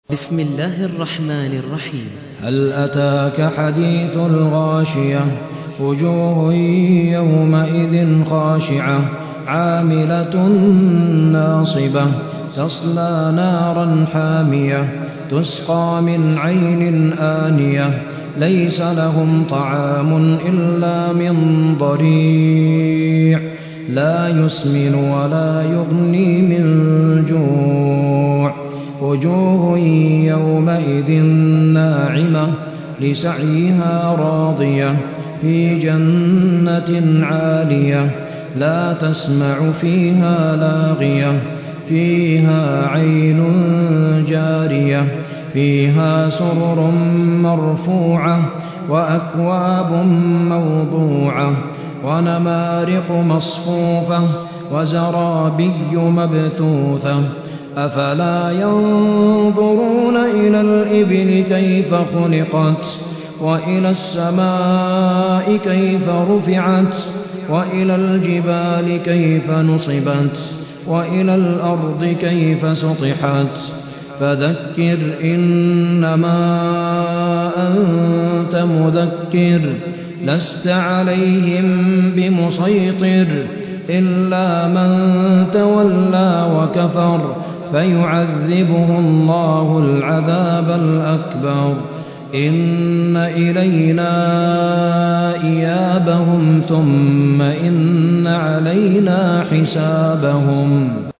بسم الله الرحمن الرحيم. هل أتاك حديث الغاشية وجوه يومئذ خاشعة عاملة ناصبة تصلى نارا حامية تسقى من عين آنية ليس لهم طعام إلا من ضريع لا يسمن ولا يغني من جوع وجوه يومئذ ناعمة لسعيها راضية في جنة عالية لا تسمع فيها لاغية فيها عين جارية فيها سرر مرفوعة وأكواب موضوعة ونمارق مصفوفة وزرابي مبثوثة أفلا ينظرون إلى الإبل كيف خلقت وإلى السماء كيف رفعت وإلى الجبال كيف نصبت وإلى الأرض كيف سطحت فذكر إنما أنت مذكر لست عليهم بمسيطر إلا من تولى وكفر فيعذبه الله العذاب الأكبر إن إلينا إيابهم ثم إن علينا حسابهم.